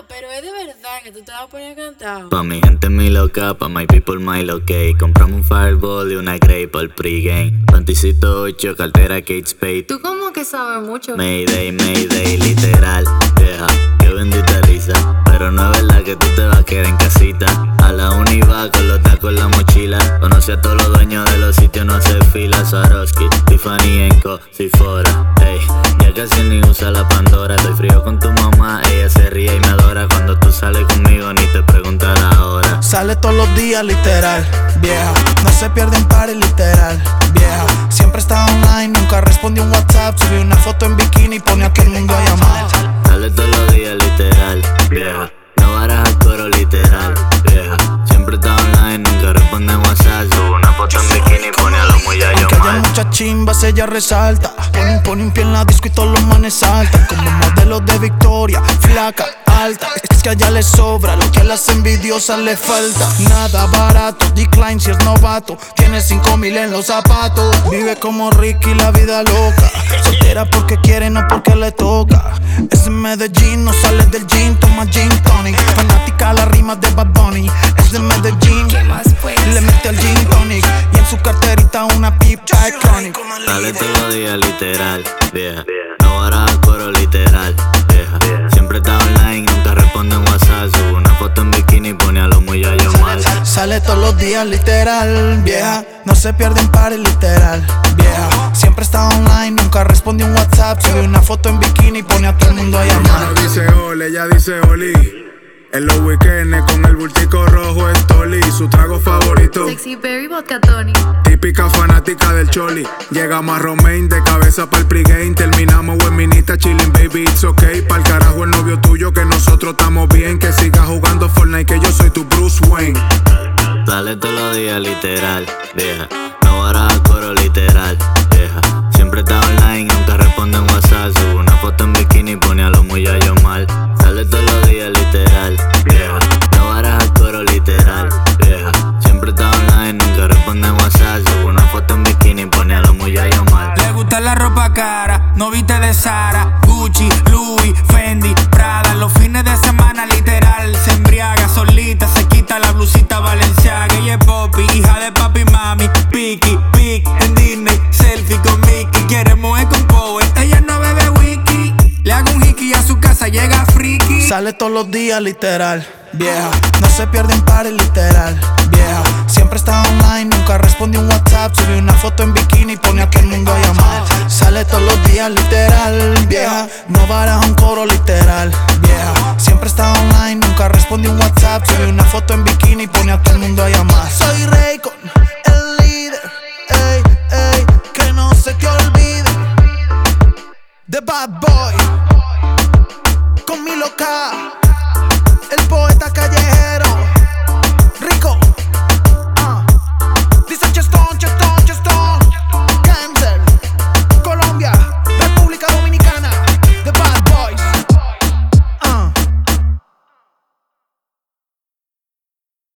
pero es de verdad que tú te vas a poner a cantar. Pa' mi gente mi loca, pa' my people my loque. Compramos un Fireball y una Grape al pregame. Panticito 8, cartera Kate Spade. Tú como que sabes mucho. Mayday, Mayday, literal. Vieja, qué bendita risa. Pero no es verdad que tú te vas a quedar en casita. A la uni va con los tacos en la mochila. Conoce a todos los dueños de los sitios, no hace fila. Swarovski, Tiffany Enco, Sephora. Ey, ya casi ni usa la Pandora. Estoy frío con tu mamá, ella se ríe y me adora. Cuando tú sales conmigo ni te pregunta la hora. Sale todos los días, literal, vieja. No se pierde en pares, literal, vieja. Siempre está online, nunca responde un WhatsApp. Sube una foto en bikini y pone a todo el mundo a llamar. Sale todos los días, literal, vieja. No baraja coro, literal, vieja. Siempre está online, nunca responde en WhatsApp. Sube una foto en bikini y pone a los muchachos Aunque haya mal. muchas chimbas, ella resalta. Pone un pie en la disco y todos los manes saltan. Como modelo de Victoria, flaca, alta. Es que a ella le sobra, lo que a las envidiosas le falta. Nada barato, decline si es novato. Tiene 5,000 en los zapatos. Vive como Ricky, la vida loca. Soltera porque quiere, no porque le toca. Es de Medellín, no sale del gym, toma gin tonic. Fanática a las rimas de Bad Bunny. Es de Medellín, ¿Qué más pues? le mete al gin tonic. Y en su carterita una pipa iconic. Sale todos los días, literal, vieja. No baraja coro, literal, vieja. Siempre está online, nunca responde en WhatsApp. Sube una foto en bikini y pone a los muchachos mal. Sale todos los días, literal, vieja. No se pierde en pares, literal, vieja. Siempre está online, nunca responde un WhatsApp. Sube una foto en bikini y pone a todo el mundo a llamar. No dice ole, ella dice oli. En los weekends con el bultico rojo es Toli. Su trago favorito, Sexy Berry Vodka Tony. típica fanática del choli. Llegamos a Romaine de cabeza pa'l pregame. Terminamos en minita chillin', baby, it's okay. Pa'l carajo el novio tuyo que nosotros estamos bien. Que siga jugando Fortnite que yo soy tu Bruce Wayne. Sale todos los días, literal, vieja. No baraja coro, literal, vieja. Siempre está online, nunca responde en WhatsApp. Sube una foto en bikini y pone a los muchachos mal. Sale todos los días, literal, vieja. No baraja coro, literal, vieja. Siempre está online, nunca responde en WhatsApp. Sube una foto en bikini y pone a los muchachos mal. Le gusta la ropa cara, no viste de Sara, Gucci, Louis, Fendi, Prada. Los fines de semana literal se embriaga solita, se quita la blusita Balenciaga. Ella es Poppy, hija de papi y mami. Piqui, pic, en Disney, selfie con Mickey. Quiere mujer con Power, ella no bebe whisky. Le hago un hickey y a su casa llega friki. Sale todos los días, literal, vieja. No se pierde en pares, literal, vieja. Siempre está online, nunca responde un WhatsApp. Sube una foto en bikini y pone a todo el mundo a llamar. Sale todos los días, literal, vieja. No baraja un coro, literal, vieja. Siempre está online, nunca responde un WhatsApp. Sube una foto en bikini y pone a todo el mundo a llamar. Soy Raycon, el líder, ey, ey, que no se te olvide. The Bad Boy, con mi loca.